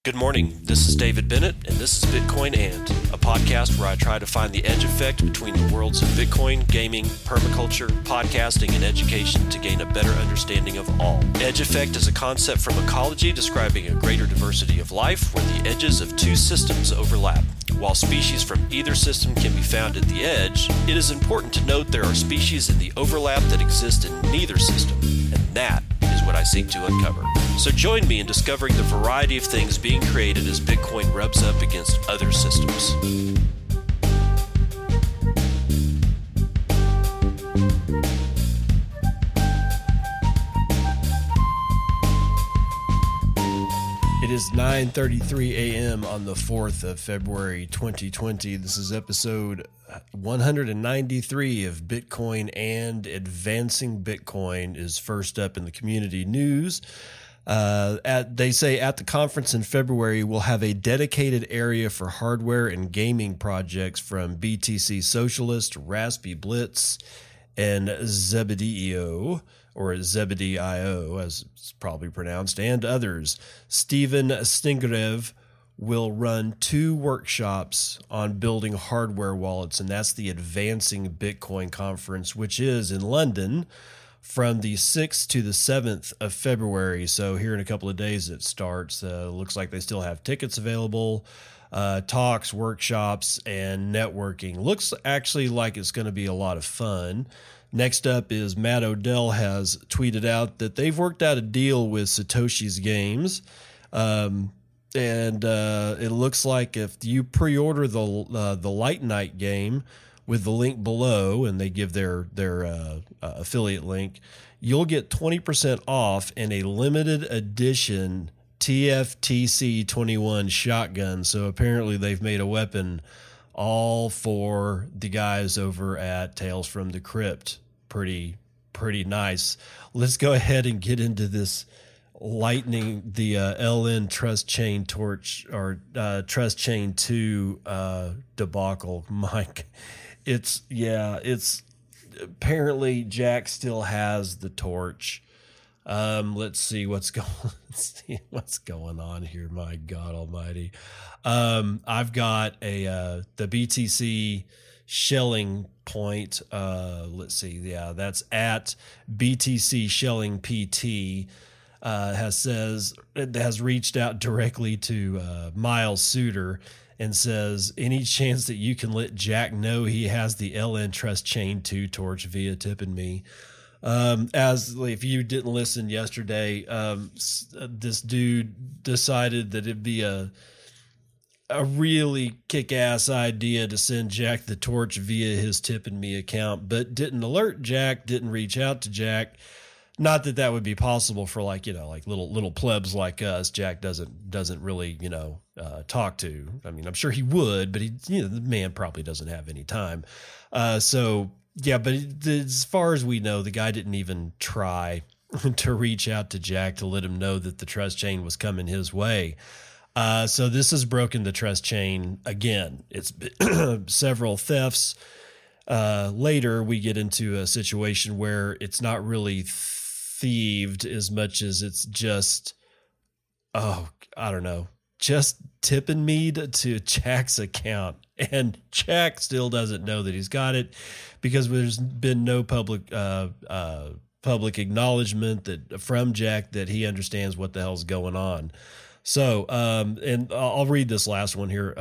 Good morning. This is David Bennett, and this is Bitcoin And, a podcast where I try to find the edge effect between the worlds of Bitcoin, gaming, permaculture, podcasting, and education to gain a better understanding of all. Edge effect is a concept from ecology describing a greater diversity of life where the edges of two systems overlap. While species from either system can be found at the edge, it is important to note there are species in the overlap that exist in neither system, and that is what I seek to uncover. So join me in discovering the variety of things being created as Bitcoin rubs up against other systems. It is 9:33 a.m. on the 4th of February 2020. This is episode 193 of Bitcoin And. Advancing Bitcoin is first up in the community news. They say at the conference in February, we'll have a dedicated area for hardware and gaming projects from BTC Socialist, Raspy Blitz, and Zebedee.io, or Zebedee.io, as it's probably pronounced, and others. Steven Stingarev will run 2 workshops on building hardware wallets, and that's the Advancing Bitcoin Conference, which is in London from the 6th to the 7th of February. So here in a couple of days it starts. Looks like they still have tickets available, talks, workshops, and networking. Looks actually like it's going to be a lot of fun. Next up is Matt Odell has tweeted out that they've worked out a deal with Satoshi's Games. And it looks like if you pre-order the Light Night game with the link below, and they give their affiliate link, you'll get 20% off and a limited edition TFTC 21 shotgun. So apparently they've made a weapon all for the guys over at Tales from the Crypt. Pretty nice. Let's go ahead and get into this lightning, the LN Trust Chain Torch, or Trust Chain 2 debacle. Mike, it's apparently Jack still has the torch. Let's see what's going on here. My God Almighty. I've got the BTC Shelling Point. Let's see. Yeah, that's at BTC Shelling PT. Has reached out directly to Miles Suter and says, any chance that you can let Jack know he has the LN Trust Chain 2 torch via tipping me? As if you didn't listen yesterday, this dude decided that it'd be a really kick-ass idea to send Jack the torch via his tipping me account, but didn't alert Jack, didn't reach out to Jack. Not that that would be possible for like little plebs like us. Jack doesn't really, talk to. I mean, I'm sure he would, but the man probably doesn't have any time. So yeah, but as far as we know, the guy didn't even try to reach out to Jack to let him know that the trust chain was coming his way. So this has broken the trust chain again. It's been several thefts. Later, we get into a situation where it's not really thieved as much as it's just, just tipping me to Jack's account. And Jack still doesn't know that he's got it because there's been no public acknowledgement from Jack that he understands what the hell's going on. So, and I'll read this last one here.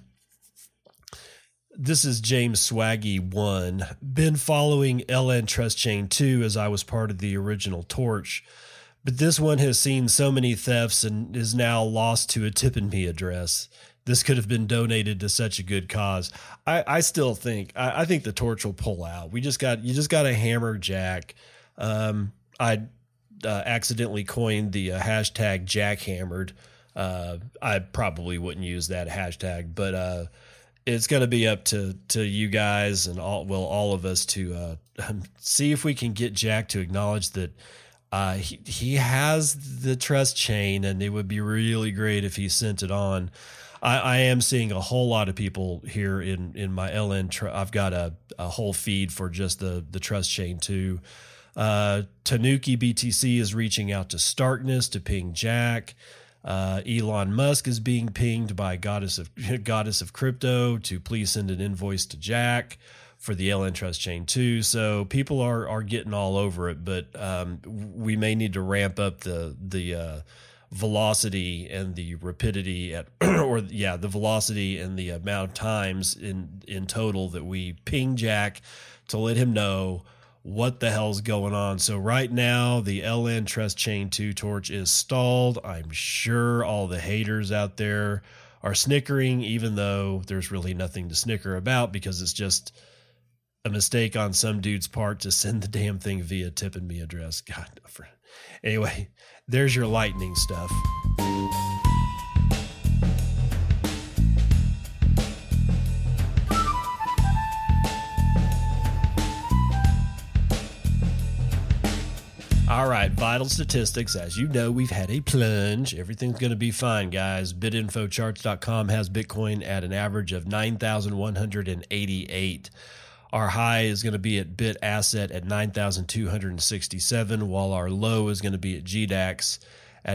This is James Swaggy 1. Been following LN Trust Chain 2 as I was part of the original torch, but this one has seen so many thefts and is now lost to a tipping me address. This could have been donated to such a good cause. I still think, I think the torch will pull out. You just got to hammer Jack. I accidentally coined the hashtag jackhammered. I probably wouldn't use that hashtag, but it's going to be up to you guys and all of us to see if we can get Jack to acknowledge that he has the trust chain, and it would be really great if he sent it on. I am seeing a whole lot of people here in my LN. I've got a whole feed for just the trust chain too. Tanuki BTC is reaching out to Starkness to ping Jack. Elon Musk is being pinged by Goddess of Crypto to please send an invoice to Jack for the LN Trust Chain 2. So people are getting all over it, but we may need to ramp up the velocity and the rapidity the velocity and the amount of times in total that we ping Jack to let him know what the hell's going on. So right now, the LN Trust Chain 2 torch is stalled. I'm sure all the haters out there are snickering, even though there's really nothing to snicker about because it's just a mistake on some dude's part to send the damn thing via tip and me address. God, anyway, there's your lightning stuff. All right, vital statistics. As you know, we've had a plunge. Everything's going to be fine, guys. BitInfoCharts.com has Bitcoin at an average of 9,188. Our high is going to be at BitAsset at 9,267, while our low is going to be at GDAX at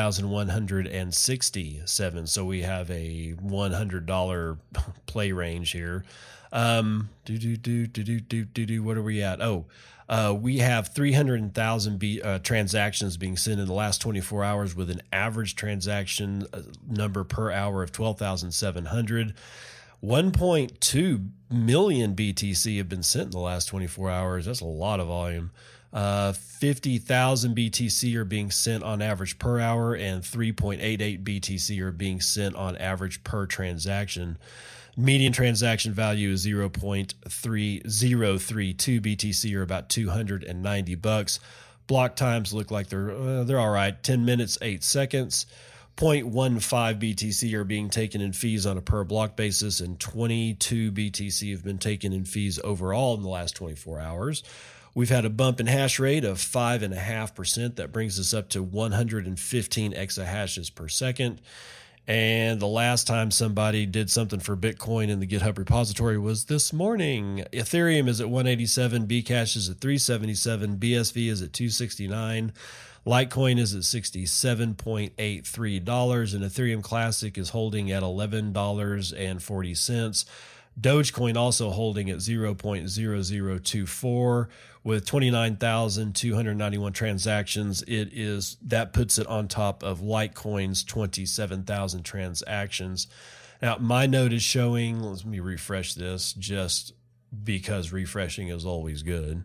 9,167. So we have a $100 play range here. What are we at? We have 300,000 transactions being sent in the last 24 hours with an average transaction number per hour of 12,700. 1.2 million BTC have been sent in the last 24 hours. That's a lot of volume. 50,000 BTC are being sent on average per hour, and 3.88 BTC are being sent on average per transaction. Median transaction value is 0.3032 BTC, or about $290. Block times look like they're all right. 10 minutes, 8 seconds. 0.15 BTC are being taken in fees on a per block basis, and 22 BTC have been taken in fees overall in the last 24 hours. We've had a bump in hash rate of 5.5%. That brings us up to 115 exahashes per second. And the last time somebody did something for Bitcoin in the GitHub repository was this morning. Ethereum is at 187, Bcash is at 377, BSV is at 269, Litecoin is at $67.83, and Ethereum Classic is holding at $11.40. Dogecoin also holding at 0.0024 with 29,291 transactions. That puts it on top of Litecoin's 27,000 transactions. Now, my node is showing, let me refresh this just because refreshing is always good.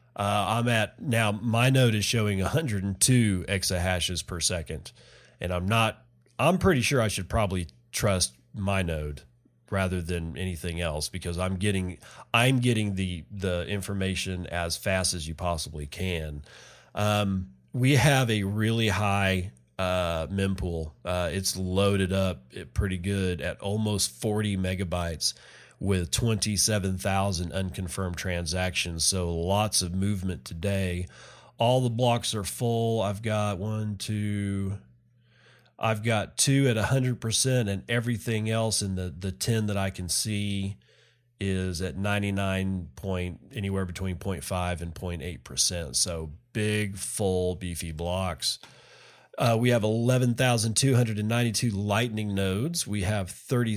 My node is showing 102 exahashes per second, and I'm pretty sure I should probably trust my node rather than anything else, because I'm getting the information as fast as you possibly can. We have a really high mempool. It's loaded up pretty good at almost 40 megabytes with 27,000 unconfirmed transactions. So lots of movement today. All the blocks are full. I've got two at 100%, and everything else in the 10 that I can see is at 99 anywhere between 0.5 and 0.8%. So big, full, beefy blocks. We have 11,292 Lightning nodes. We have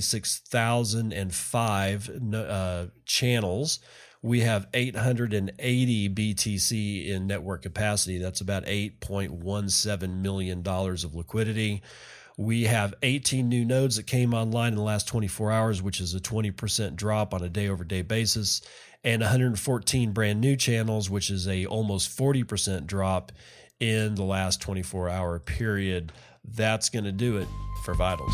36,005 channels. We have 880 BTC in network capacity. That's about $8.17 million of liquidity. We have 18 new nodes that came online in the last 24 hours, which is a 20% drop on a day-over-day basis, and 114 brand new channels, which is a almost 40% drop in the last 24-hour period. That's going to do it for Vitals.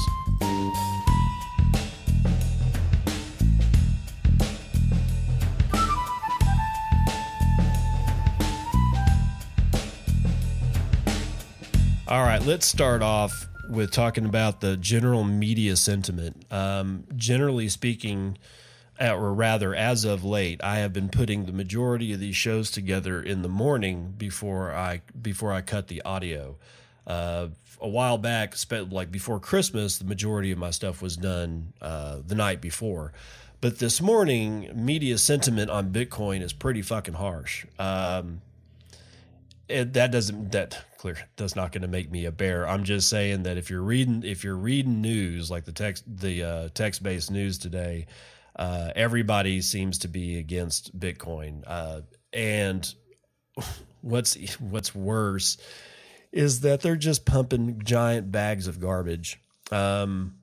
All right, let's start off with talking about the general media sentiment. Generally speaking, or rather, as of late, I have been putting the majority of these shows together in the morning before I cut the audio. A while back, like before Christmas, the majority of my stuff was done the night before. But this morning, media sentiment on Bitcoin is pretty fucking harsh. That's not going to make me a bear. I'm just saying that if you're reading news like the text-based news today, everybody seems to be against Bitcoin. And what's worse is that they're just pumping giant bags of garbage. And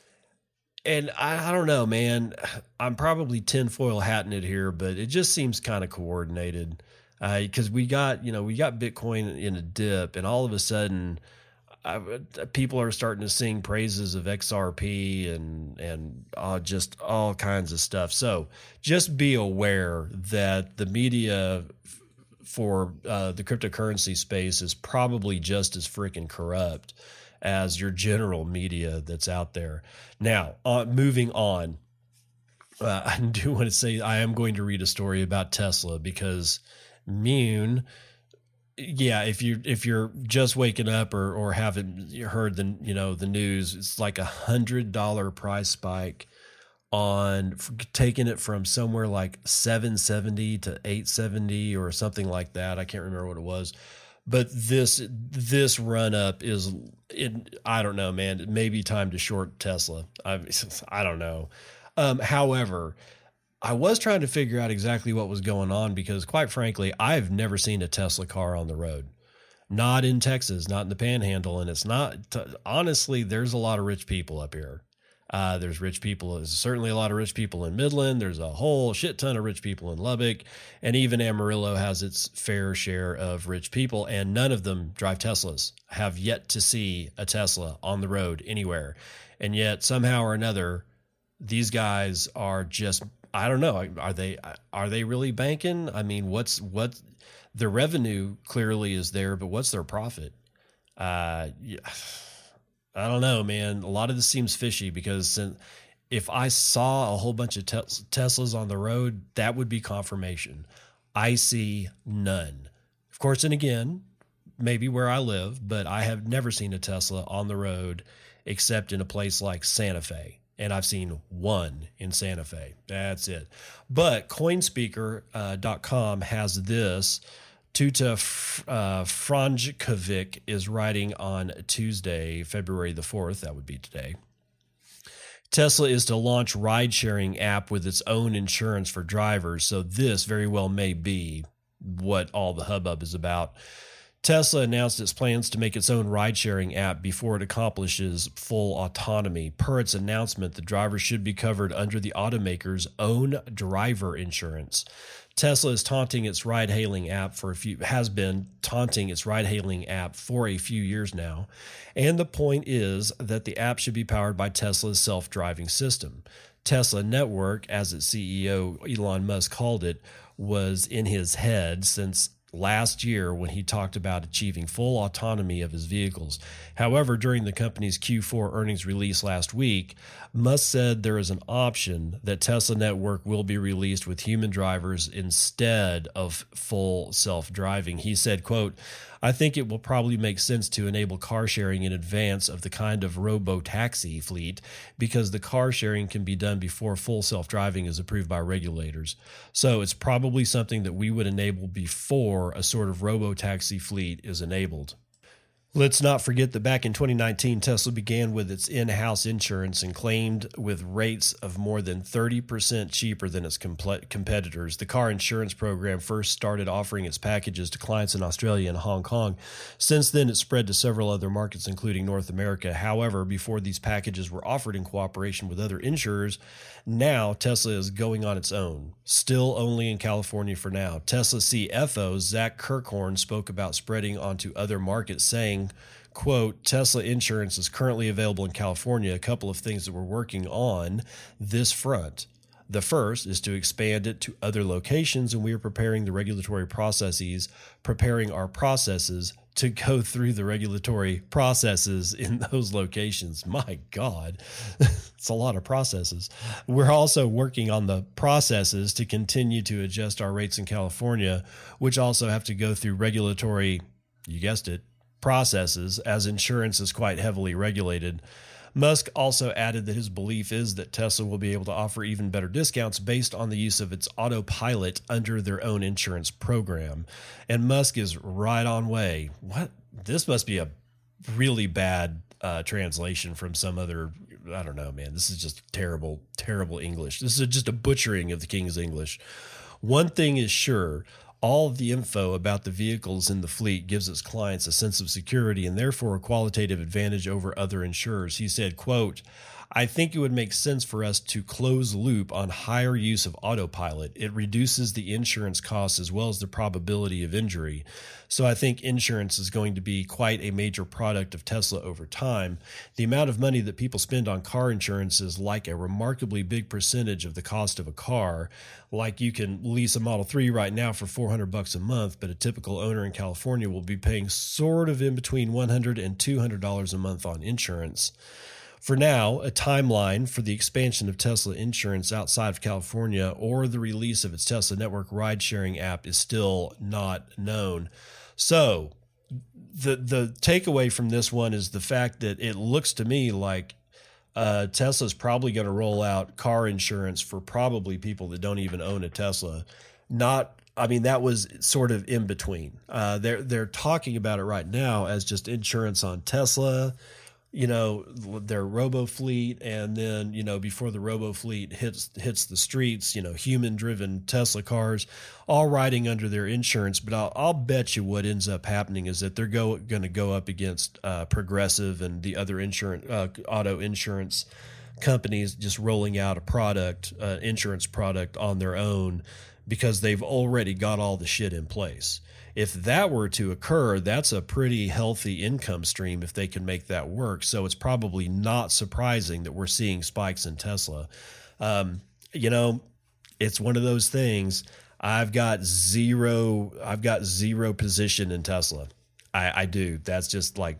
I don't know, man. I'm probably tinfoil hatting it here, but it just seems kind of coordinated. Because we got Bitcoin in a dip, and all of a sudden, people are starting to sing praises of XRP and just all kinds of stuff. So just be aware that the media for the cryptocurrency space is probably just as freaking corrupt as your general media that's out there. Now, moving on, I do want to say I am going to read a story about Tesla because Mune, yeah, if you're just waking up or haven't heard the news, it's like $100 price spike on taking it from somewhere like 770 to 870 or something like that. I can't remember what it was, but this run up I don't know, man. It may be time to short Tesla. I don't know. However, I was trying to figure out exactly what was going on because, quite frankly, I've never seen a Tesla car on the road. Not in Texas, not in the Panhandle, and it's not. Honestly, there's a lot of rich people up here. There's rich people. There's certainly a lot of rich people in Midland. There's a whole shit ton of rich people in Lubbock, and even Amarillo has its fair share of rich people, and none of them drive Teslas. Have yet to see a Tesla on the road anywhere, and yet somehow or another, these guys are just. I don't know. Are they really banking? I mean, what the revenue clearly is there, but what's their profit? I don't know, man. A lot of this seems fishy because if I saw a whole bunch of Teslas on the road, that would be confirmation. I see none. Of course, and again, maybe where I live, but I have never seen a Tesla on the road except in a place like Santa Fe. And I've seen one in Santa Fe. That's it. But Coinspeaker.com has this. Tuta Franjkovic is writing on Tuesday, February the 4th. That would be today. Tesla is to launch ride-sharing app with its own insurance for drivers. So this very well may be what all the hubbub is about. Tesla announced its plans to make its own ride-sharing app before it accomplishes full autonomy. Per its announcement, the drivers should be covered under the automaker's own driver insurance. Tesla is taunting its ride-hailing app has been taunting its ride-hailing app for a few years now, and the point is that the app should be powered by Tesla's self-driving system. Tesla Network, as its CEO Elon Musk called it, was in his head since last year when he talked about achieving full autonomy of his vehicles. However, during the company's Q4 earnings release last week, Musk said there is an option that Tesla Network will be released with human drivers instead of full self-driving. He said, quote, "I think it will probably make sense to enable car sharing in advance of the kind of robo-taxi fleet because the car sharing can be done before full self-driving is approved by regulators. So it's probably something that we would enable before a sort of robo-taxi fleet is enabled." Let's not forget that back in 2019, Tesla began with its in-house insurance and claimed with rates of more than 30% cheaper than its competitors. The car insurance program first started offering its packages to clients in Australia and Hong Kong. Since then, it spread to several other markets, including North America. However, before these packages were offered in cooperation with other insurers, now Tesla is going on its own, still only in California for now. Tesla CFO Zach Kirkhorn spoke about spreading onto other markets, saying, quote, "Tesla insurance is currently available in California. A couple of things that we're working on this front. The first is to expand it to other locations, and we are preparing our processes to go through the regulatory processes in those locations." My God, it's a lot of processes. We're also working on the processes to continue to adjust our rates in California, which also have to go through regulatory, you guessed it, processes, as insurance is quite heavily regulated. Musk also added that his belief is that Tesla will be able to offer even better discounts based on the use of its autopilot under their own insurance program. And Musk is right on way. What? This must be a really bad translation from some other, I don't know, man. This is just terrible, terrible English. This is just a butchering of the King's English. One thing is sure. All of the info about the vehicles in the fleet gives its clients a sense of security and therefore a qualitative advantage over other insurers. He said, quote, I think it would make sense for us to close loop on higher use of autopilot. It reduces the insurance costs as well as the probability of injury. So I think insurance is going to be quite a major product of Tesla over time. The amount of money that people spend on car insurance is like a remarkably big percentage of the cost of a car. Like you can lease a Model 3 right now for $400 a month, but a typical owner in California will be paying sort of in between $100 and $200 a month on insurance. For now, a timeline for the expansion of Tesla insurance outside of California or the release of its Tesla Network ride-sharing app is still not known. So the takeaway from this one is the fact that it looks to me like Tesla's probably going to roll out car insurance for probably people that don't even own a Tesla. That was sort of in between. They're talking about it right now as just insurance on Tesla, their robo fleet, and then before the robo fleet hits the streets, human driven Tesla cars all riding under their insurance. But I'll bet you what ends up happening is that they're going to go up against Progressive and the other auto insurance companies just rolling out a product, insurance product on their own, because they've already got all the shit in place. If that were to occur, that's a pretty healthy income stream if they can make that work. So it's probably not surprising that we're seeing spikes in Tesla. It's one of those things. I've got zero position in Tesla. I do. That's just like,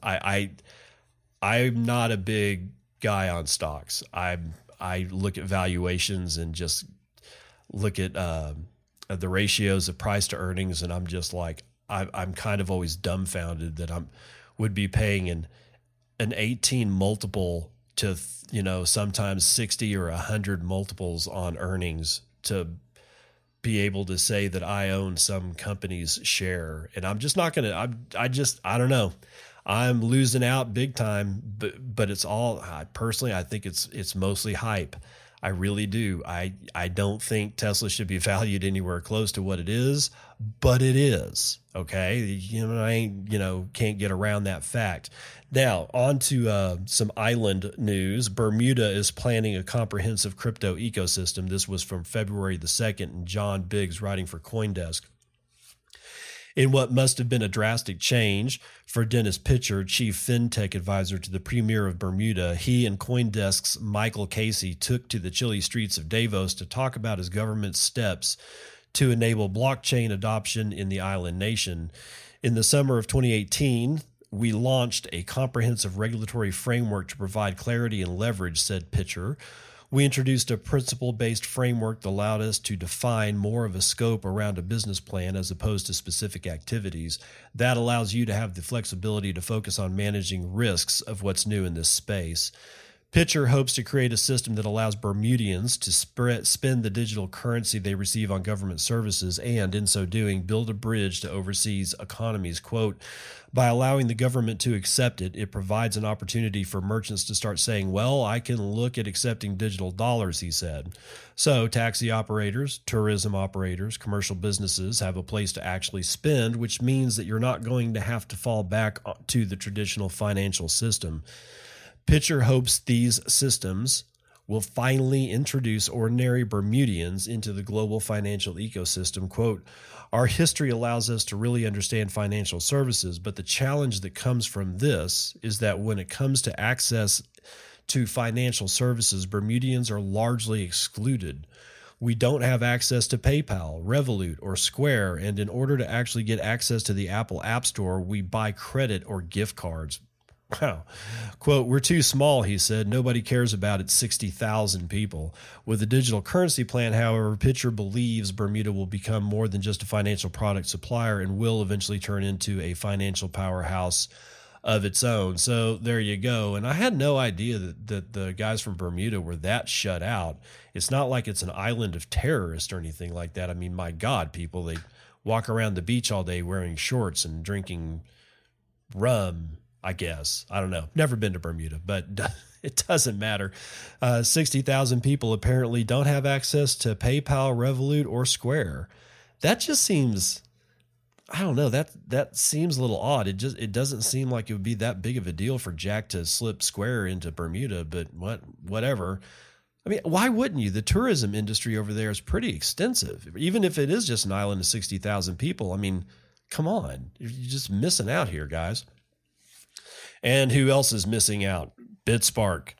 I'm not a big guy on stocks. I look at valuations and just look at the ratios of price to earnings, and I'm just like, I'm kind of always dumbfounded that would be paying an 18 multiple to sometimes 60 or 100 multiples on earnings to be able to say that I own some company's share. And I'm just not going to, I don't know. I'm losing out big time, but it's all, personally, I think it's mostly hype. I really do. I don't think Tesla should be valued anywhere close to what it is, but it is. Okay. Can't get around that fact. Now, on to some island news. Bermuda is planning a comprehensive crypto ecosystem. This was from February the 2nd, and John Biggs writing for CoinDesk. In what must have been a drastic change for Dennis Pitcher, chief fintech advisor to the premier of Bermuda, he and CoinDesk's Michael Casey took to the chilly streets of Davos to talk about his government's steps to enable blockchain adoption in the island nation. In the summer of 2018, we launched a comprehensive regulatory framework to provide clarity and leverage, said Pitcher. We introduced a principle-based framework that allowed us to define more of a scope around a business plan as opposed to specific activities. That allows you to have the flexibility to focus on managing risks of what's new in this space. Pitcher hopes to create a system that allows Bermudians to spend the digital currency they receive on government services and, in so doing, build a bridge to overseas economies. Quote, by allowing the government to accept it, it provides an opportunity for merchants to start saying, well, I can look at accepting digital dollars, he said. So taxi operators, tourism operators, commercial businesses have a place to actually spend, which means that you're not going to have to fall back to the traditional financial system. Pitcher hopes these systems will finally introduce ordinary Bermudians into the global financial ecosystem. Quote, our history allows us to really understand financial services, but the challenge that comes from this is that when it comes to access to financial services, Bermudians are largely excluded. We don't have access to PayPal, Revolut, or Square, and in order to actually get access to the Apple App Store, we buy credit or gift cards. Wow. Quote, we're too small, he said. Nobody cares about its 60,000 people. With the digital currency plan, however, Pitcher believes Bermuda will become more than just a financial product supplier and will eventually turn into a financial powerhouse of its own. So there you go. And I had no idea that the guys from Bermuda were that shut out. It's not like it's an island of terrorists or anything like that. I mean, my God, people, they walk around the beach all day wearing shorts and drinking rum, I guess. I don't know. Never been to Bermuda, but it doesn't matter. 60,000 people apparently don't have access to PayPal, Revolut, or Square. That just seems, I don't know, that seems a little odd. It doesn't seem like it would be that big of a deal for Jack to slip Square into Bermuda, but whatever. I mean, why wouldn't you? The tourism industry over there is pretty extensive. Even if it is just an island of 60,000 people, I mean, come on. You're just missing out here, guys. And who else is missing out? BitSpark.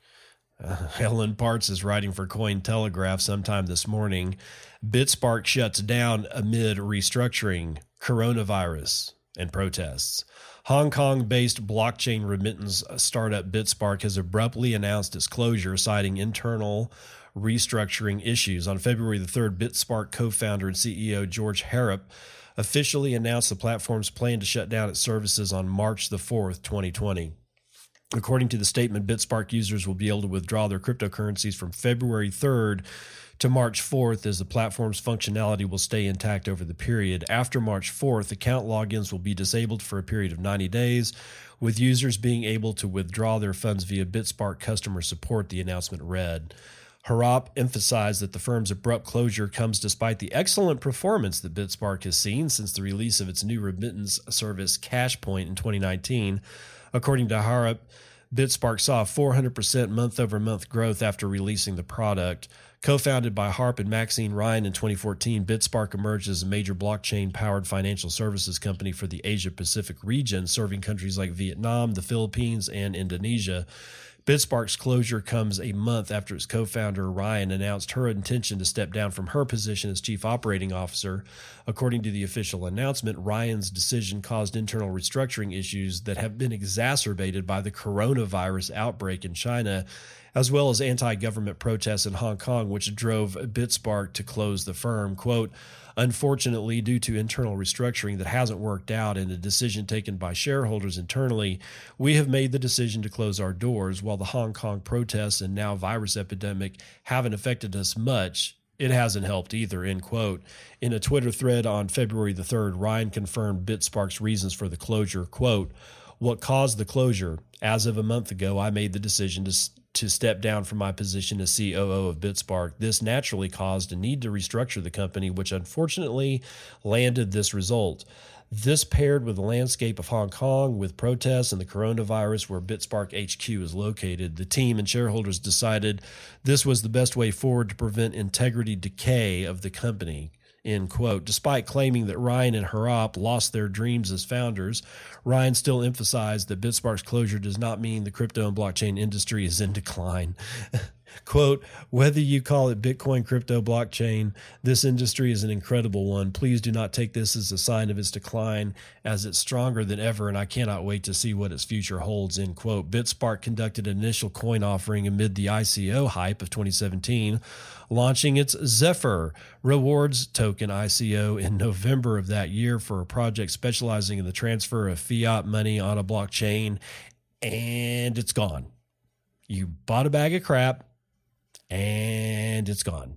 Helen Partz is writing for Cointelegraph sometime this morning. BitSpark shuts down amid restructuring, coronavirus, and protests. Hong Kong-based blockchain remittance startup BitSpark has abruptly announced its closure, citing internal restructuring issues. On February the 3rd, BitSpark co-founder and CEO George Harrop officially announced the platform's plan to shut down its services on March the 4th, 2020. According to the statement, BitSpark users will be able to withdraw their cryptocurrencies from February 3rd to March 4th, as the platform's functionality will stay intact over the period. After March 4th, account logins will be disabled for a period of 90 days, with users being able to withdraw their funds via BitSpark customer support, the announcement read. Harrop emphasized that the firm's abrupt closure comes despite the excellent performance that BitSpark has seen since the release of its new remittance service Cashpoint in 2019. According to Harrop, BitSpark saw 400% month-over-month growth after releasing the product. Co-founded by Harp and Maxine Ryan in 2014, BitSpark emerged as a major blockchain-powered financial services company for the Asia-Pacific region, serving countries like Vietnam, the Philippines, and Indonesia. BitSpark's closure comes a month after its co-founder Ryan announced her intention to step down from her position as chief operating officer. According to the official announcement, Ryan's decision caused internal restructuring issues that have been exacerbated by the coronavirus outbreak in China, as well as anti-government protests in Hong Kong, which drove BitSpark to close the firm. Quote, unfortunately, due to internal restructuring that hasn't worked out and a decision taken by shareholders internally, we have made the decision to close our doors. While the Hong Kong protests and now virus epidemic haven't affected us much, it hasn't helped either, end quote. In a Twitter thread on February the 3rd, Ryan confirmed BitSpark's reasons for the closure. Quote, what caused the closure? As of a month ago, I made the decision to step down from my position as COO of BitSpark. This naturally caused a need to restructure the company, which unfortunately landed this result. This paired with the landscape of Hong Kong with protests and the coronavirus where BitSpark HQ is located, the team and shareholders decided this was the best way forward to prevent integrity decay of the company. End quote. Despite claiming that Ryan and Harrop lost their dreams as founders, Ryan still emphasized that BitSpark's closure does not mean the crypto and blockchain industry is in decline. Quote, whether you call it Bitcoin, crypto, blockchain, this industry is an incredible one. Please do not take this as a sign of its decline, as it's stronger than ever, and I cannot wait to see what its future holds, end quote. BitSpark conducted an initial coin offering amid the ICO hype of 2017, launching its Zephyr Rewards token ICO in November of that year for a project specializing in the transfer of fiat money on a blockchain, and it's gone. You bought a bag of crap, and it's gone.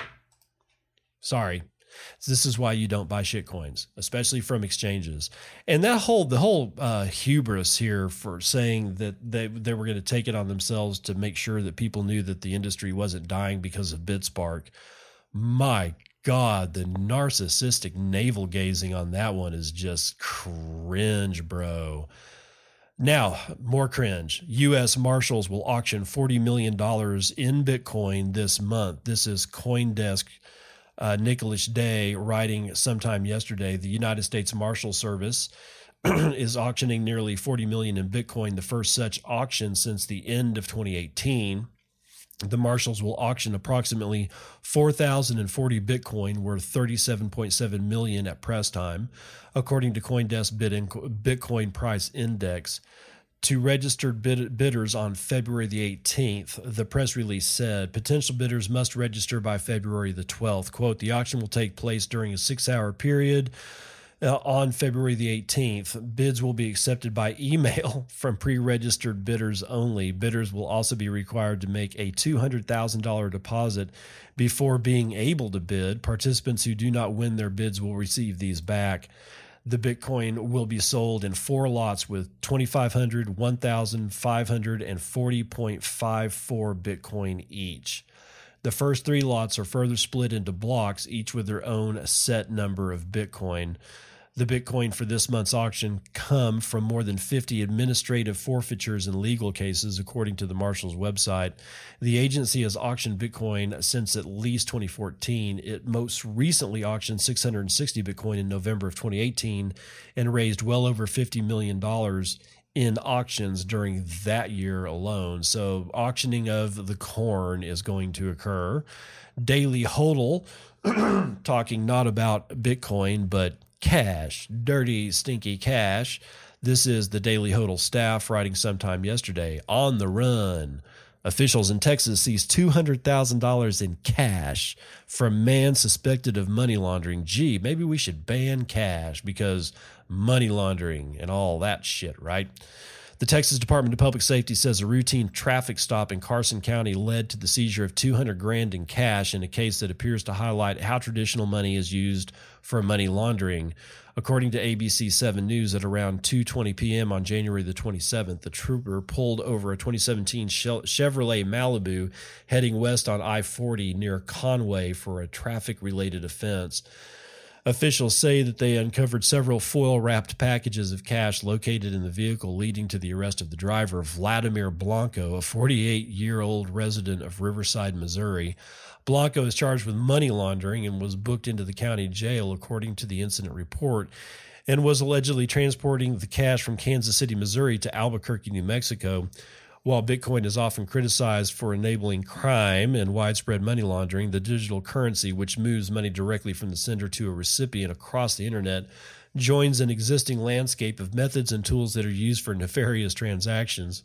Sorry. This is why you don't buy shit coins, especially from exchanges. And the whole hubris here for saying that they were going to take it on themselves to make sure that people knew that the industry wasn't dying because of BitSpark. My God, the narcissistic navel gazing on that one is just cringe, bro. Now, more cringe. U.S. Marshals will auction $40 million in Bitcoin this month. This is CoinDesk. Nicholas Day writing sometime yesterday. The United States Marshal Service is auctioning nearly $40 million in Bitcoin, the first such auction since the end of 2018. The Marshals will auction approximately 4,040 Bitcoin worth $37.7 million at press time, according to CoinDesk Bitcoin Price Index. To registered bidders on February the 18th, the press release said potential bidders must register by February the 12th. Quote, the auction will take place during a 6-hour period On February the 18th, bids will be accepted by email from pre-registered bidders only. Bidders will also be required to make a $200,000 deposit before being able to bid. Participants who do not win their bids will receive these back. The Bitcoin will be sold in 4 lots with 2,500, 1,500, and 40.54 Bitcoin each. The first 3 lots are further split into blocks, each with their own set number of Bitcoin. The Bitcoin for this month's auction come from more than 50 administrative forfeitures and legal cases, according to the Marshal's website. The agency has auctioned Bitcoin since at least 2014. It most recently auctioned 660 Bitcoin in November of 2018 and raised well over $50 million in auctions during that year alone. So auctioning of the corn is going to occur. Daily Hodl, talking not about Bitcoin, but cash, dirty, stinky cash. This is the Daily Hodl staff writing sometime yesterday. On the run. Officials in Texas seized $200,000 in cash from man suspected of money laundering. Gee, maybe we should ban cash because money laundering and all that shit, right? The Texas Department of Public Safety says a routine traffic stop in Carson County led to the seizure of $200,000 in cash in a case that appears to highlight how traditional money is used for money laundering. According to ABC 7 News, at around 2:20 p.m. on January the 27th, the trooper pulled over a 2017 Chevrolet Malibu heading west on I-40 near Conway for a traffic-related offense. Officials say that they uncovered several foil-wrapped packages of cash located in the vehicle, leading to the arrest of the driver, Vladimir Blanco, a 48-year-old resident of Riverside, Missouri. Blanco is charged with money laundering and was booked into the county jail, according to the incident report, and was allegedly transporting the cash from Kansas City, Missouri to Albuquerque, New Mexico. While Bitcoin is often criticized for enabling crime and widespread money laundering, the digital currency, which moves money directly from the sender to a recipient across the internet, joins an existing landscape of methods and tools that are used for nefarious transactions.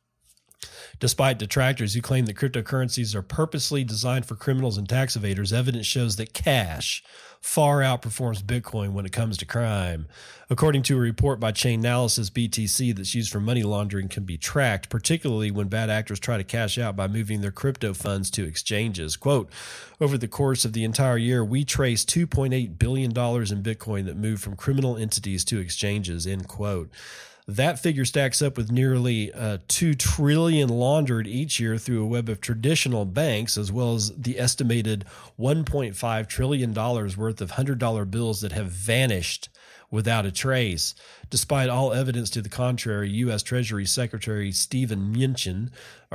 Despite detractors who claim that cryptocurrencies are purposely designed for criminals and tax evaders, evidence shows that cash far outperforms Bitcoin when it comes to crime. According to a report by Chainalysis, BTC that's used for money laundering can be tracked, particularly when bad actors try to cash out by moving their crypto funds to exchanges. Quote, over the course of the entire year, we traced $2.8 billion in Bitcoin that moved from criminal entities to exchanges, end quote. That figure stacks up with nearly $2 trillion laundered each year through a web of traditional banks, as well as the estimated $1.5 trillion worth of $100 bills that have vanished without a trace. Despite all evidence to the contrary, U.S. Treasury Secretary Steven Mnuchin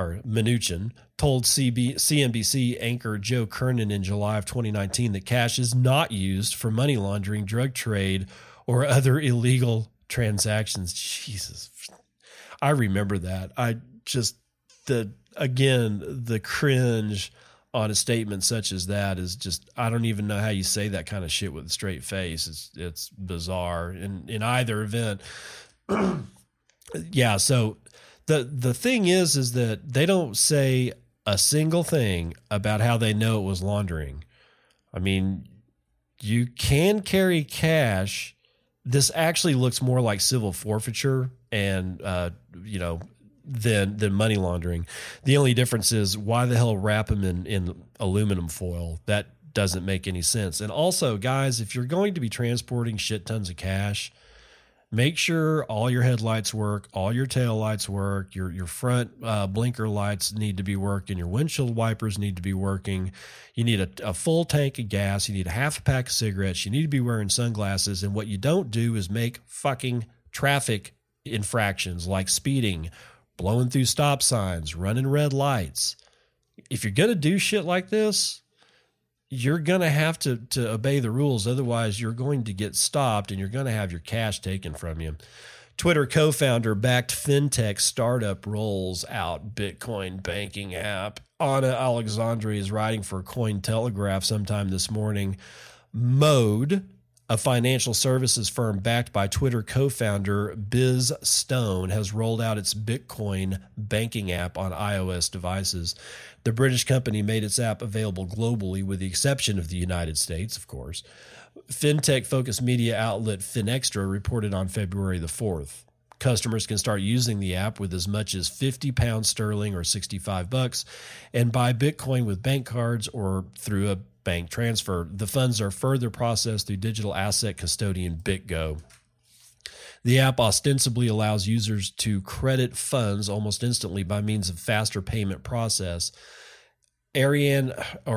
told CNBC anchor Joe Kernan in July of 2019 that cash is not used for money laundering, drug trade, or other illegal transactions. Jesus, I remember that. The cringe on a statement such as that is just, I don't even know how you say that kind of shit with a straight face. It's bizarre in either event. Yeah. So the thing is that they don't say a single thing about how they know it was laundering. I mean, you can carry cash. This actually looks more like civil forfeiture and, than money laundering. The only difference is why the hell wrap them in aluminum foil? That doesn't make any sense. And also, guys, if you're going to be transporting shit tons of cash, make sure all your headlights work, all your tail lights work, your front blinker lights need to be working, your windshield wipers need to be working. You need a full tank of gas. You need a half a pack of cigarettes. You need to be wearing sunglasses. And what you don't do is make fucking traffic infractions like speeding, blowing through stop signs, running red lights. If you're going to do shit like this, you're going to have to obey the rules. Otherwise, you're going to get stopped and you're going to have your cash taken from you. Twitter co-founder backed fintech startup rolls out Bitcoin banking app. Anna Alexandri is writing for Cointelegraph sometime this morning. Mode, A financial services firm backed by Twitter co-founder Biz Stone has rolled out its Bitcoin banking app on iOS devices. The British company made its app available globally, with the exception of the United States, of course. Fintech-focused media outlet Finextra reported on February the 4th. Customers can start using the app with as much as £50 sterling or $65 and buy Bitcoin with bank cards or through a bank transfer. The funds are further processed through digital asset custodian BitGo. The app ostensibly allows users to credit funds almost instantly by means of faster payment process. Ariane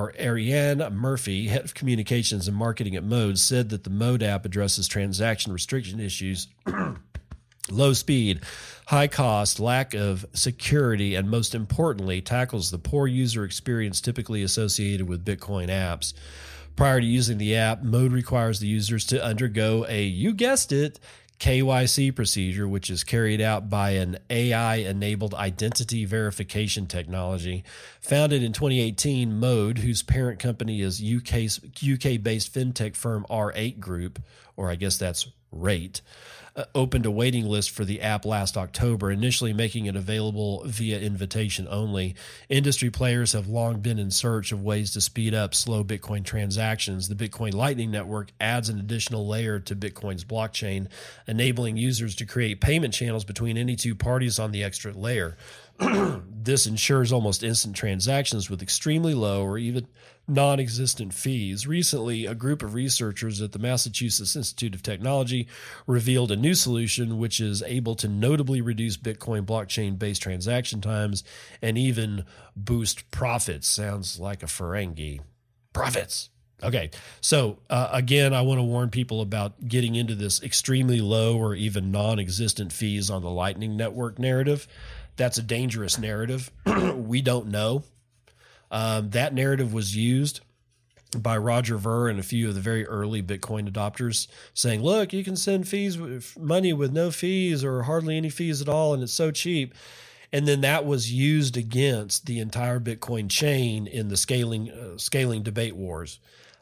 Murphy, head of communications and marketing at Mode, said that the Mode app addresses transaction restriction issues, low speed, high cost, lack of security, and most importantly, tackles the poor user experience typically associated with Bitcoin apps. Prior to using the app, Mode requires the users to undergo a, you guessed it, KYC procedure, which is carried out by an AI-enabled identity verification technology. Founded in 2018, Mode, whose parent company is UK-based fintech firm R8 Group, or I guess that's Rate, opened a waiting list for the app last October, initially making it available via invitation only. Industry players have long been in search of ways to speed up slow Bitcoin transactions. The Bitcoin Lightning Network adds an additional layer to Bitcoin's blockchain, enabling users to create payment channels between any two parties on the extra layer. This ensures almost instant transactions with extremely low or even non-existent fees. Recently, a group of researchers at the Massachusetts Institute of Technology revealed a new solution which is able to notably reduce Bitcoin blockchain-based transaction times and even boost profits. Sounds like a Ferengi. Profits. Okay, so again, I want to warn people about getting into this extremely low or even non-existent fees on the Lightning Network narrative. That's a dangerous narrative. We don't know. That narrative was used by Roger Ver and a few of the very early Bitcoin adopters, saying, look, you can send money with no fees or hardly any fees at all, and it's so cheap. And then that was used against the entire Bitcoin chain in the scaling debate wars.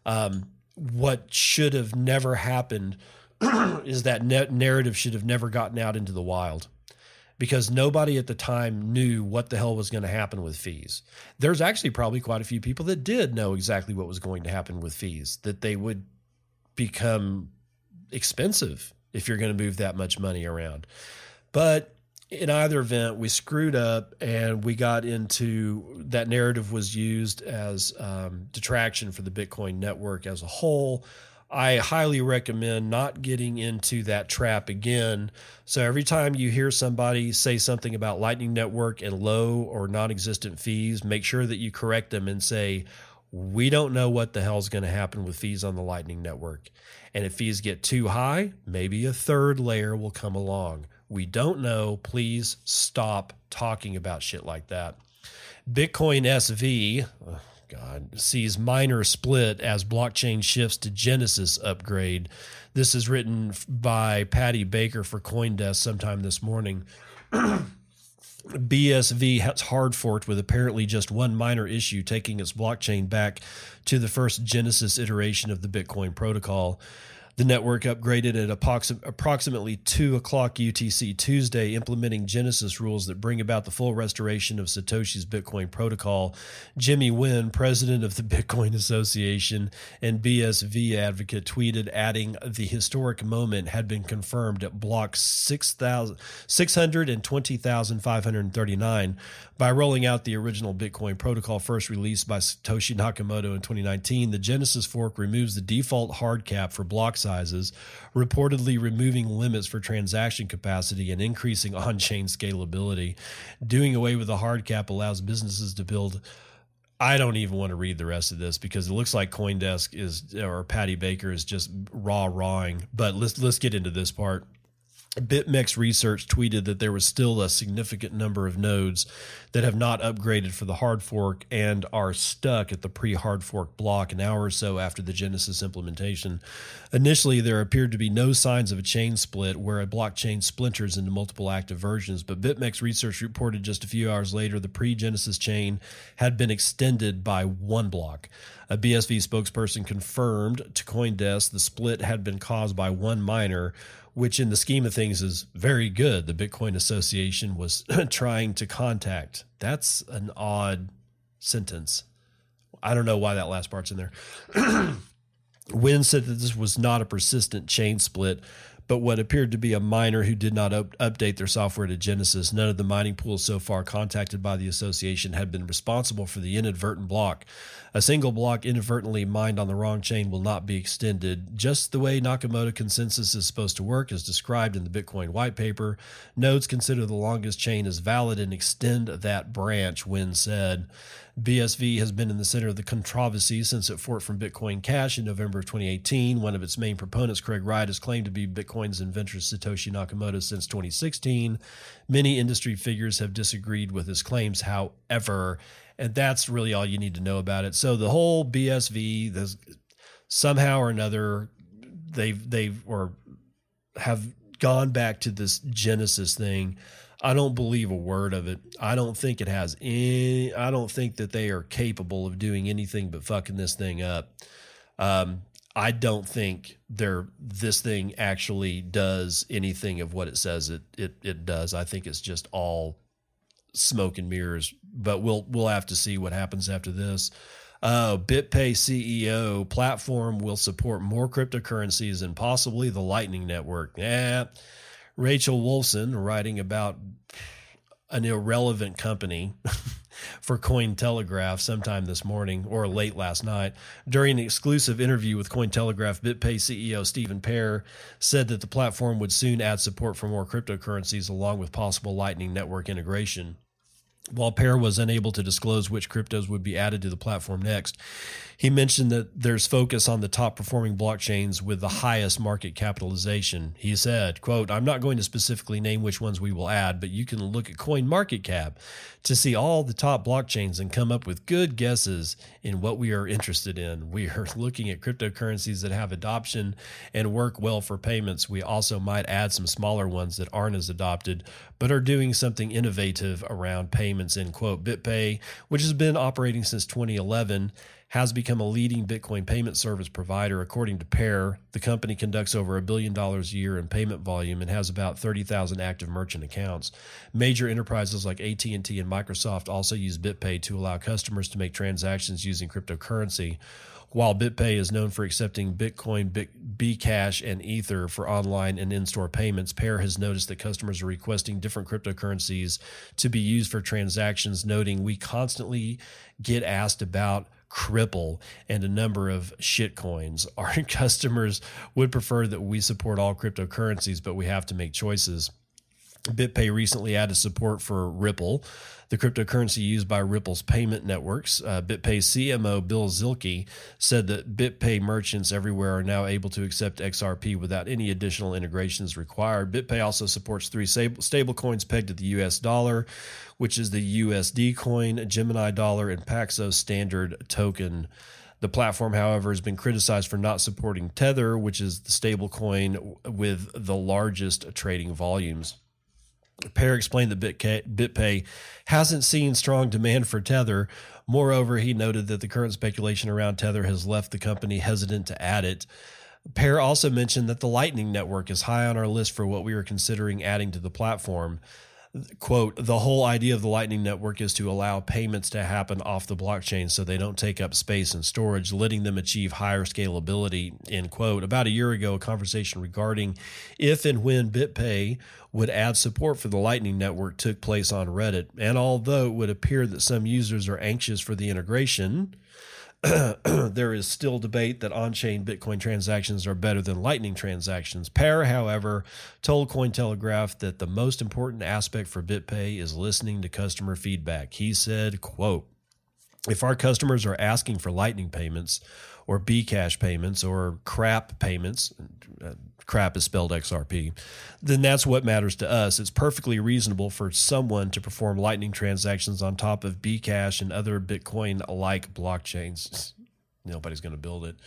What should have never happened is that narrative should have never gotten out into the wild, because nobody at the time knew what the hell was going to happen with fees. There's actually probably quite a few people that did know exactly what was going to happen with fees, that they would become expensive if you're going to move that much money around. But in either event, we screwed up and we got into that narrative was used as detraction for the Bitcoin network as a whole. I highly recommend not getting into that trap again. So every time you hear somebody say something about Lightning Network and low or non-existent fees, make sure that you correct them and say, we don't know what the hell's going to happen with fees on the Lightning Network. And if fees get too high, maybe a third layer will come along. We don't know. Please stop talking about shit like that. Bitcoin SV... sees minor split as blockchain shifts to Genesis upgrade. This is written by Patty Baker for CoinDesk sometime this morning. BSV has hard forked with apparently just one minor issue, taking its blockchain back to the first Genesis iteration of the Bitcoin protocol. The network upgraded at approximately 2 o'clock UTC Tuesday, implementing Genesis rules that bring about the full restoration of Satoshi's Bitcoin protocol. Jimmy Nguyen, president of the Bitcoin Association and BSV advocate, tweeted, adding, the historic moment had been confirmed at block 620,539 by rolling out the original Bitcoin protocol first released by Satoshi Nakamoto in 2019. The Genesis fork removes the default hard cap for block sizes, reportedly removing limits for transaction capacity and increasing on-chain scalability. Doing away with the hard cap allows businesses to build. I don't even want to read the rest of this because it looks like CoinDesk or Patty Baker is just rawing. But let's get into this part. BitMEX Research tweeted that there was still a significant number of nodes that have not upgraded for the hard fork and are stuck at the pre-hard fork block an hour or so after the Genesis implementation. Initially, there appeared to be no signs of a chain split where a blockchain splinters into multiple active versions, but BitMEX Research reported just a few hours later the pre-Genesis chain had been extended by one block. A BSV spokesperson confirmed to CoinDesk the split had been caused by one miner, which in the scheme of things is very good. The Bitcoin Association was trying to contact. That's an odd sentence. I don't know why that last part's in there. Wynn said that this was not a persistent chain split, but what appeared to be a miner who did not update their software to Genesis. None of the mining pools so far contacted by the association had been responsible for the inadvertent block. A single block inadvertently mined on the wrong chain will not be extended. Just the way Nakamoto consensus is supposed to work as described in the Bitcoin white paper. Nodes consider the longest chain as valid and extend that branch, Wynn said. BSV has been in the center of the controversy since it forked from Bitcoin Cash in November of 2018. One of its main proponents, Craig Wright, has claimed to be Bitcoin's inventor Satoshi Nakamoto since 2016. Many industry figures have disagreed with his claims, however, and that's really all you need to know about it. So the whole BSV, somehow or another, they have gone back to this Genesis thing. I don't believe a word of it. I don't think that they are capable of doing anything but fucking this thing up. I don't think this thing actually does anything of what it says it does. I think it's just all smoke and mirrors, but we'll have to see what happens after this. BitPay CEO platform will support more cryptocurrencies and possibly the Lightning Network. Rachel Wolfson, writing about an irrelevant company for Cointelegraph sometime this morning or late last night. During an exclusive interview with Cointelegraph, BitPay CEO Stephen Pear said that the platform would soon add support for more cryptocurrencies along with possible Lightning Network integration. While Pear was unable to disclose which cryptos would be added to the platform next, he mentioned that there's focus on the top-performing blockchains with the highest market capitalization. He said, quote, "I'm not going to specifically name which ones we will add, but you can look at CoinMarketCap to see all the top blockchains and come up with good guesses in what we are interested in. We are looking at cryptocurrencies that have adoption and work well for payments. We also might add some smaller ones that aren't as adopted, but are doing something innovative around payments," end quote. BitPay, which has been operating since 2011, has become a leading Bitcoin payment service provider. According to Pear, the company conducts over $1 billion a year in payment volume and has about 30,000 active merchant accounts. Major enterprises like AT&T and Microsoft also use BitPay to allow customers to make transactions using cryptocurrency. While BitPay is known for accepting Bitcoin, Bcash, and Ether for online and in-store payments, Pear has noticed that customers are requesting different cryptocurrencies to be used for transactions, noting, "We constantly get asked about Cripple and a number of shitcoins. Our customers would prefer that we support all cryptocurrencies, but we have to make choices." BitPay recently added support for Ripple, the cryptocurrency used by Ripple's payment networks. BitPay CMO Bill Zielke said that BitPay merchants everywhere are now able to accept XRP without any additional integrations required. BitPay also supports 3 stablecoins pegged to the US dollar, which is the USD coin, Gemini dollar, and Paxos standard token. The platform, however, has been criticized for not supporting Tether, which is the stablecoin with the largest trading volumes. Pear explained that BitPay hasn't seen strong demand for Tether. Moreover, he noted that the current speculation around Tether has left the company hesitant to add it. Pear also mentioned that the Lightning Network is high on our list for what we are considering adding to the platform. Quote, "The whole idea of the Lightning Network is to allow payments to happen off the blockchain so they don't take up space and storage, letting them achieve higher scalability," end quote. About a year ago, a conversation regarding if and when BitPay would add support for the Lightning Network took place on Reddit. And although it would appear that some users are anxious for the integration, there is still debate that on-chain Bitcoin transactions are better than Lightning transactions. Pear, however, told Cointelegraph that the most important aspect for BitPay is listening to customer feedback. He said, quote, If our customers are asking for Lightning payments or Bcash payments or crap payments, crap is spelled XRP, then that's what matters to us. It's perfectly reasonable for someone to perform Lightning transactions on top of Bcash and other Bitcoin-like blockchains. Nobody's going to build it.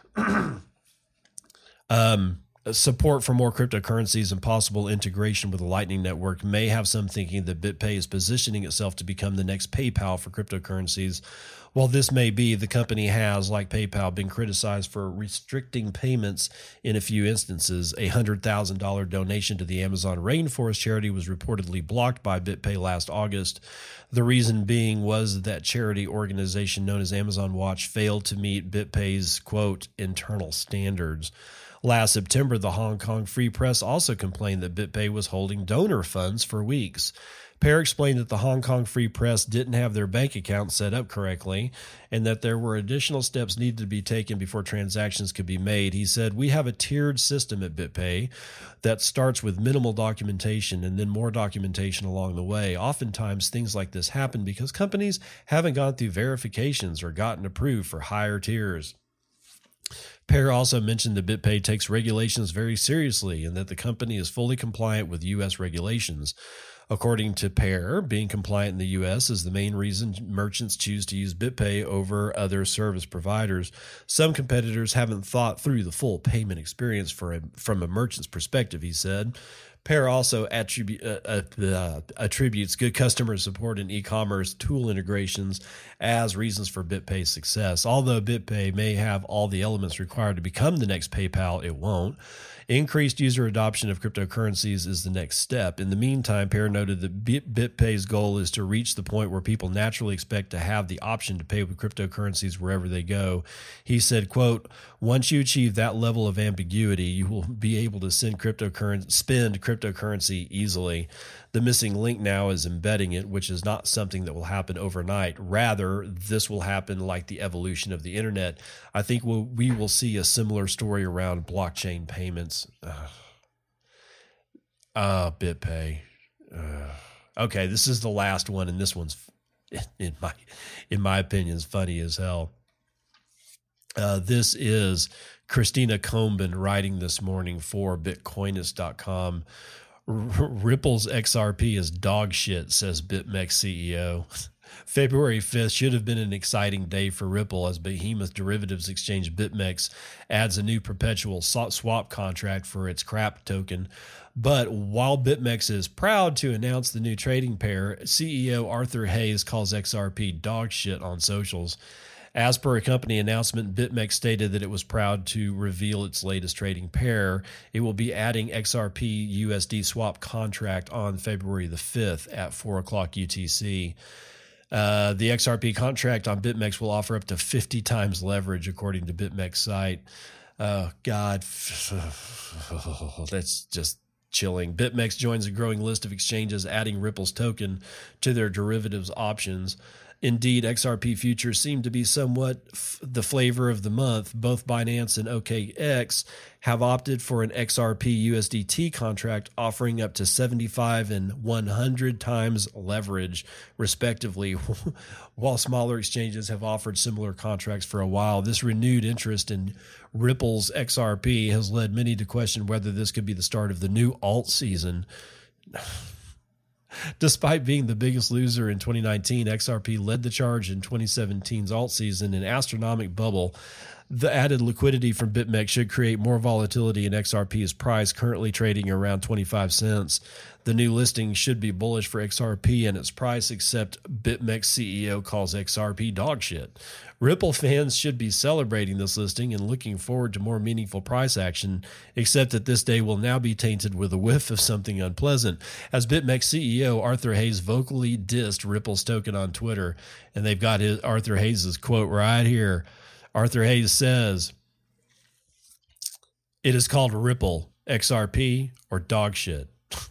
Support for more cryptocurrencies and possible integration with the Lightning Network may have some thinking that BitPay is positioning itself to become the next PayPal for cryptocurrencies. While this may be, the company has, like PayPal, been criticized for restricting payments in a few instances. A $100,000 donation to the Amazon Rainforest charity was reportedly blocked by BitPay last August. The reason being was that charity organization known as Amazon Watch failed to meet BitPay's, quote, internal standards. Last September, the Hong Kong Free Press also complained that BitPay was holding donor funds for weeks. Pear explained that the Hong Kong Free Press didn't have their bank account set up correctly and that there were additional steps needed to be taken before transactions could be made. He said, "We have a tiered system at BitPay that starts with minimal documentation and then more documentation along the way. Oftentimes, things like this happen because companies haven't gone through verifications or gotten approved for higher tiers." Pear also mentioned that BitPay takes regulations very seriously and that the company is fully compliant with U.S. regulations. According to Pear, being compliant in the U.S. is the main reason merchants choose to use BitPay over other service providers. Some competitors haven't thought through the full payment experience from a merchant's perspective, he said. Pear also attributes good customer support and e-commerce tool integrations as reasons for BitPay's success. Although BitPay may have all the elements required to become the next PayPal, it won't. Increased user adoption of cryptocurrencies is the next step. In the meantime, Pear noted that BitPay's goal is to reach the point where people naturally expect to have the option to pay with cryptocurrencies wherever they go. He said, quote, "Once you achieve that level of ambiguity, you will be able to spend cryptocurrency easily. The missing link now is embedding it, which is not something that will happen overnight. Rather, this will happen like the evolution of the internet. I think we will see a similar story around blockchain payments." BitPay. Okay, this is the last one, and this one's, in my opinion, is funny as hell. This is Christina Combin writing this morning for Bitcoinist.com. Ripple's XRP is dog shit, says BitMEX CEO. February 5th should have been an exciting day for Ripple as behemoth derivatives exchange BitMEX adds a new perpetual swap contract for its crap token. But while BitMEX is proud to announce the new trading pair, CEO Arthur Hayes calls XRP dog shit on socials. As per a company announcement, BitMEX stated that it was proud to reveal its latest trading pair. It will be adding XRP USD swap contract on February the 5th at 4 o'clock UTC. The XRP contract on BitMEX will offer up to 50 times leverage, according to BitMEX site. Oh, God. That's just chilling. BitMEX joins a growing list of exchanges adding Ripple's token to their derivatives options. Indeed, XRP futures seem to be somewhat the flavor of the month. Both Binance and OKX have opted for an XRP USDT contract offering up to 75 and 100 times leverage, respectively, while smaller exchanges have offered similar contracts for a while. This renewed interest in Ripple's XRP has led many to question whether this could be the start of the new alt season. Despite being the biggest loser in 2019, XRP led the charge in 2017's alt season, an astronomical bubble. The added liquidity from BitMEX should create more volatility in XRP's price, currently trading around 25 cents. The new listing should be bullish for XRP and its price, except BitMEX CEO calls XRP dog shit. Ripple fans should be celebrating this listing and looking forward to more meaningful price action, except that this day will now be tainted with a whiff of something unpleasant, as BitMEX CEO Arthur Hayes vocally dissed Ripple's token on Twitter, and they've got Arthur Hayes' quote right here. Arthur Hayes says, "It is called Ripple, XRP, or dog shit."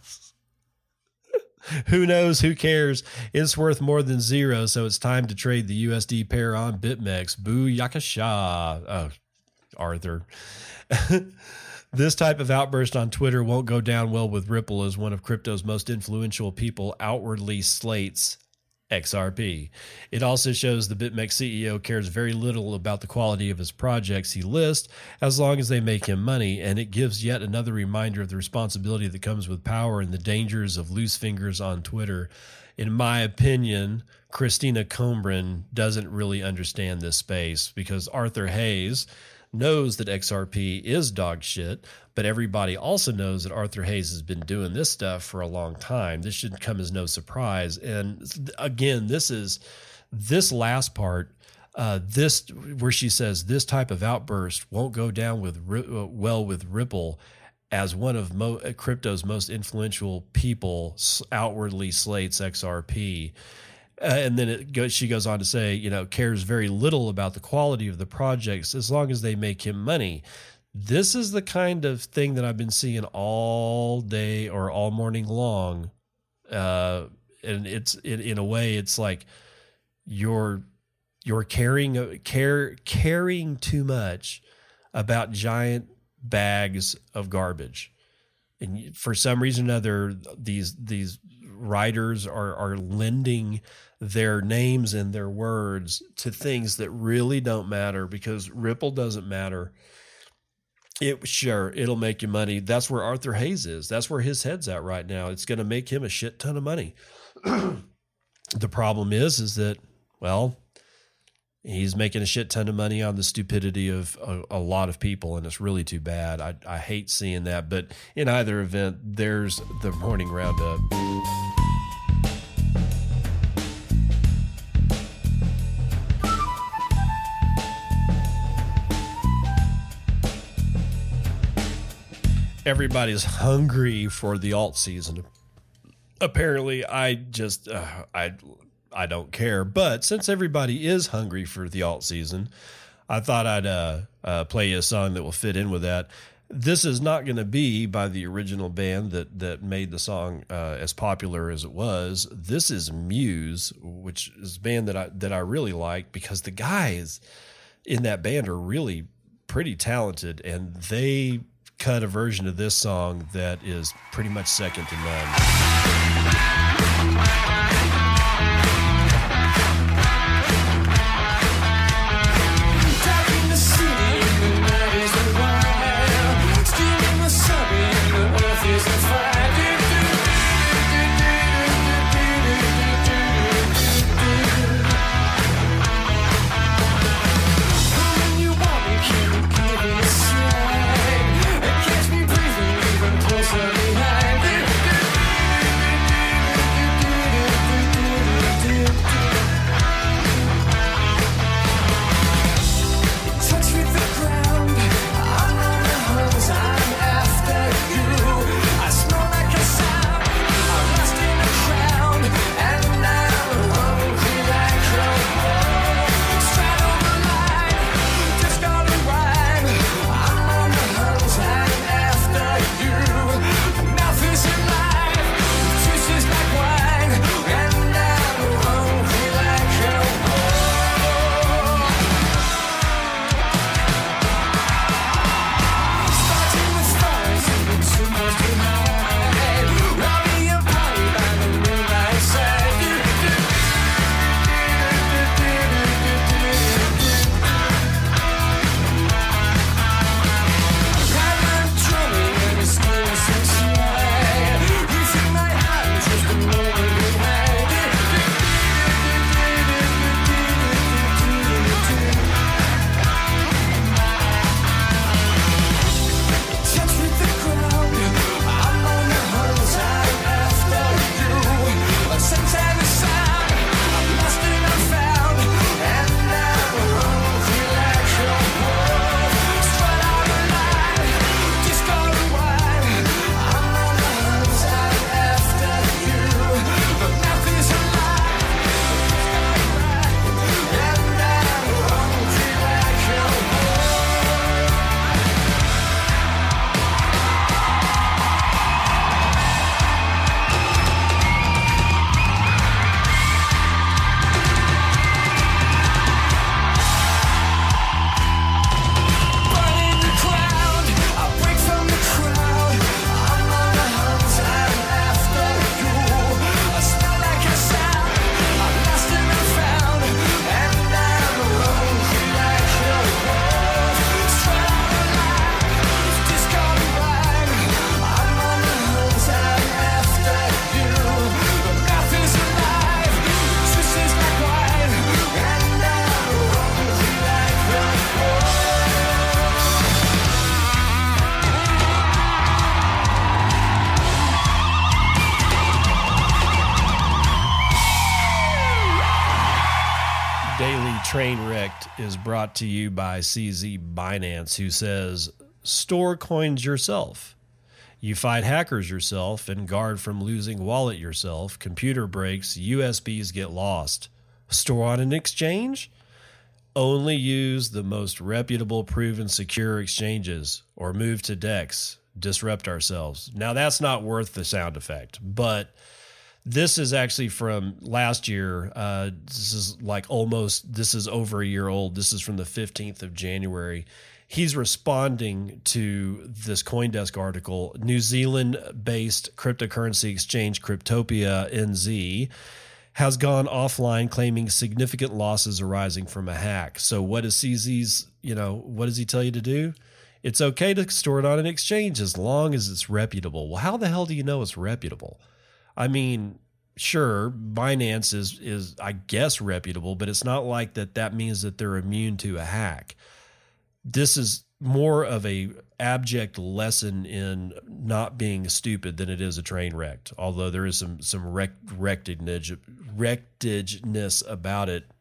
Who knows? Who cares? It's worth more than zero, so it's time to trade the USD pair on BitMEX. Boo-yakasha. Oh, Arthur. This type of outburst on Twitter won't go down well with Ripple, as one of crypto's most influential people outwardly slates XRP. It also shows the BitMEX CEO cares very little about the quality of his projects he lists as long as they make him money, and it gives yet another reminder of the responsibility that comes with power and the dangers of loose fingers on Twitter. In my opinion, Christina Combrin doesn't really understand this space because Arthur Hayes knows that XRP is dog shit, but everybody also knows that Arthur Hayes has been doing this stuff for a long time. This shouldn't come as no surprise. And again, this last part, this where she says this type of outburst won't go down well with Ripple as one of crypto's most influential people outwardly slates XRP. And then she goes on to say, cares very little about the quality of the projects as long as they make him money. This is the kind of thing that I've been seeing all day or all morning long. And it's in a way, it's like you're caring too much about giant bags of garbage. And for some reason or another, these writers are lending their names and their words to things that really don't matter because Ripple doesn't matter. It'll make you money. That's where Arthur Hayes is. That's where his head's at right now. It's going to make him a shit ton of money. The problem is that, well, he's making a shit ton of money on the stupidity of a lot of people, and it's really too bad. I hate seeing that. But in either event, there's the morning roundup. Everybody's hungry for the alt season. Apparently, I don't care. But since everybody is hungry for the alt season, I thought I'd play you a song that will fit in with that. This is not going to be by the original band that made the song as popular as it was. This is Muse, which is a band that I really like because the guys in that band are really pretty talented, and they cut a version of this song that is pretty much second to none. Daily Train Wrecked is brought to you by CZ Binance, who says, store coins yourself. You fight hackers yourself and guard from losing wallet yourself. Computer breaks, USBs get lost. Store on an exchange? Only use the most reputable, proven, secure exchanges, or move to DEX. Disrupt ourselves. Now, that's not worth the sound effect, but this is actually from last year. This is over a year old. This is from the 15th of January. He's responding to this CoinDesk article. New Zealand-based cryptocurrency exchange Cryptopia NZ has gone offline, claiming significant losses arising from a hack. So what is CZ's, what does he tell you to do? It's okay to store it on an exchange as long as it's reputable. Well, how the hell do you know it's reputable? I mean, sure, Binance is I guess reputable, but it's not like that means that they're immune to a hack. This is more of a abject lesson in not being stupid than it is a train wrecked, although there is some wreckedness about it.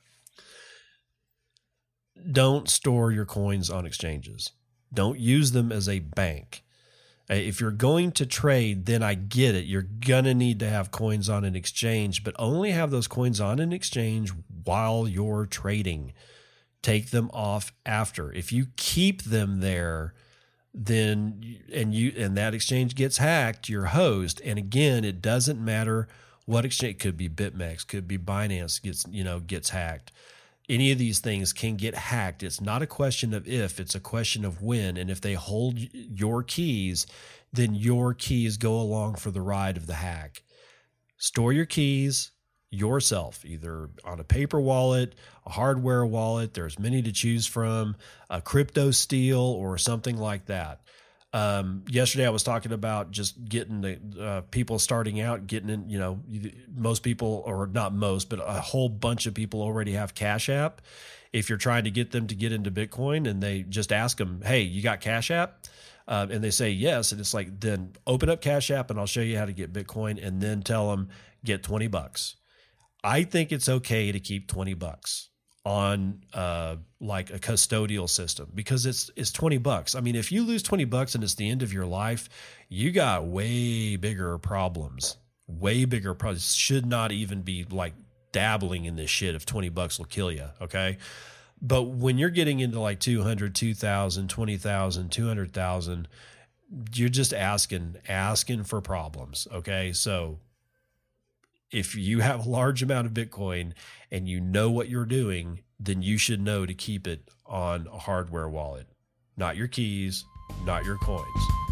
Don't store your coins on exchanges. Don't use them as a bank. If you're going to trade, then I get it. You're going to need to have coins on an exchange, but only have those coins on an exchange while you're trading. Take them off after. If you keep them there, then and that exchange gets hacked, your host. And again, it doesn't matter what exchange. It could be BitMEX, could be Binance gets hacked. Any of these things can get hacked. It's not a question of if, it's a question of when. And if they hold your keys, then your keys go along for the ride of the hack. Store your keys yourself, either on a paper wallet, a hardware wallet. There's many to choose from, a crypto steel or something like that. Yesterday I was talking about just getting the people starting out, getting in, most people, or not most, but a whole bunch of people already have Cash App. If you're trying to get them to get into Bitcoin and they just ask them, hey, you got Cash App? And they say yes. And it's like, then open up Cash App and I'll show you how to get Bitcoin, and then tell them get $20. I think it's okay to keep $20 on like a custodial system, because it's $20. I mean, if you lose $20 and it's the end of your life, you got way bigger problems. Should not even be like dabbling in this shit if $20 will kill you. Okay. But when you're getting into like 200, 2,000, 20,000, 200,000, you're just asking for problems. Okay. So if you have a large amount of Bitcoin and you know what you're doing, then you should know to keep it on a hardware wallet, not your keys, not your coins.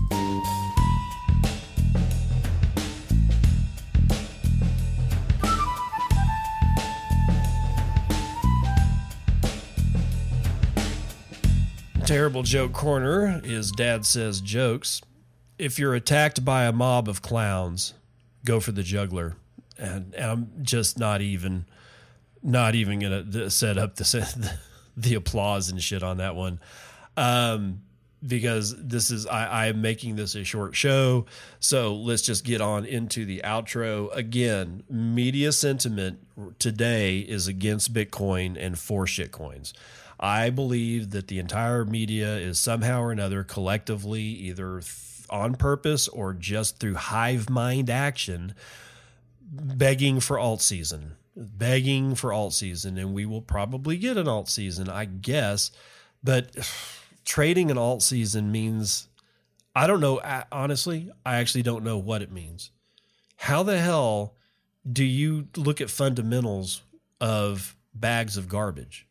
Terrible Joke Corner is Dad Says Jokes. If you're attacked by a mob of clowns, go for the juggler. And I'm just not even going to set up the applause and shit on that one, because this is I am making this a short show. So let's just get on into the outro. Again, media sentiment today is against Bitcoin and for shitcoins. I believe that the entire media is somehow or another collectively, either on purpose or just through hive mind action, begging for alt season, and we will probably get an alt season, I guess. But trading an alt season means, I don't know. Honestly, I actually don't know what it means. How the hell do you look at fundamentals of bags of garbage?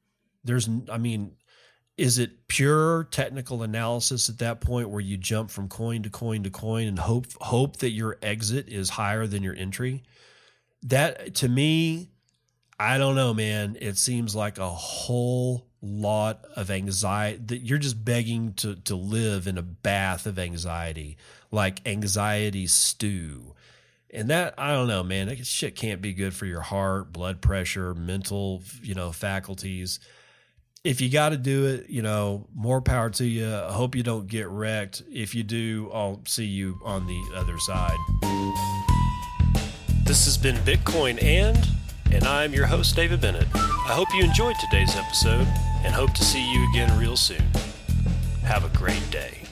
Is it pure technical analysis at that point where you jump from coin to coin to coin and hope that your exit is higher than your entry? That, to me, I don't know, man. It seems like a whole lot of anxiety, that you're just begging to live in a bath of anxiety, like anxiety stew. And that, I don't know, man, that shit can't be good for your heart, blood pressure, mental, faculties. If you got to do it, more power to you. I hope you don't get wrecked. If you do, I'll see you on the other side. This has been Bitcoin and and I'm your host, David Bennett. I hope you enjoyed today's episode and hope to see you again real soon. Have a great day.